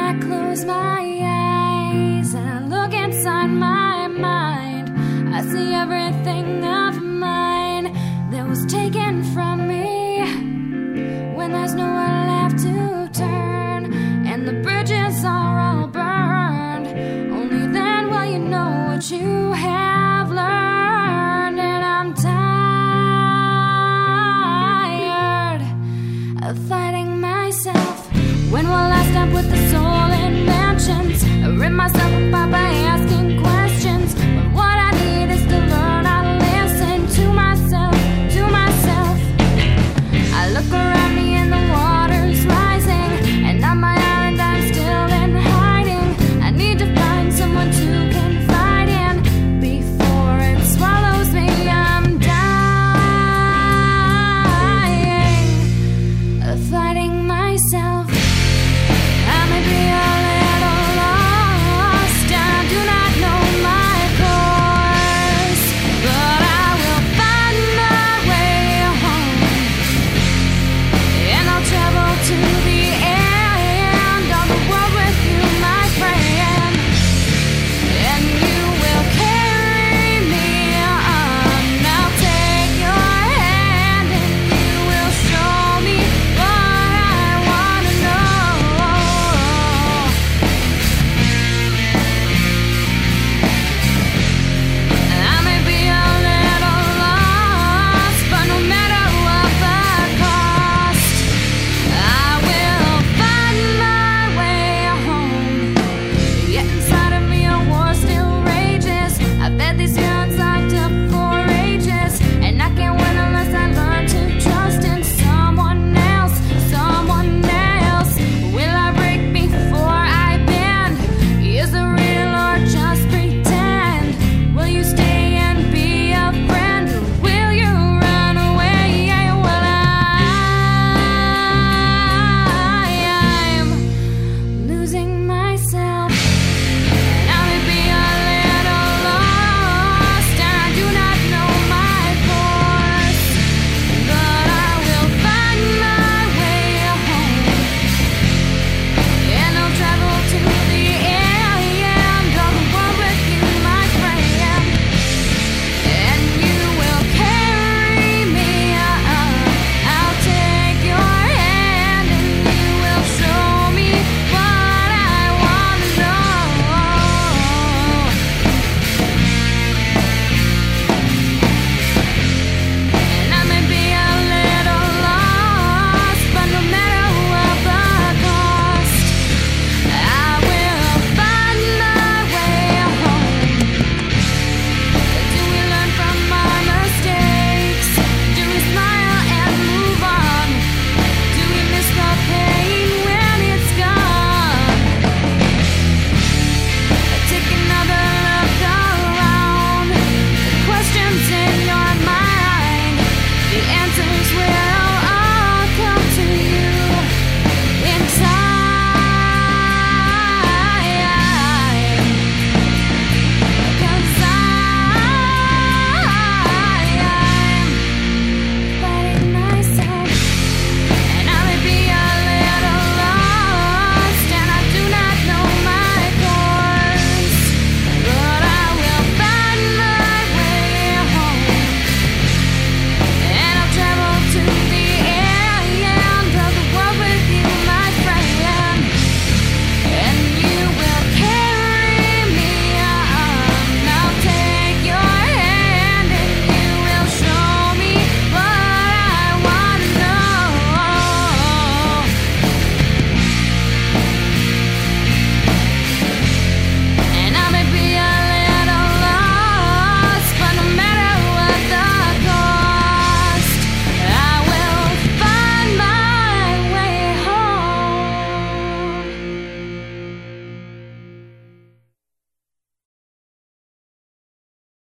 I close my eyes and I look inside my mind, I see everything of mine that was taken from me. When there's nowhere left to turn and the bridges are all burned, only then will you know what you have learned. And I'm tired of fighting myself. When will I stop with the soul inventions? I rip myself apart by asking questions.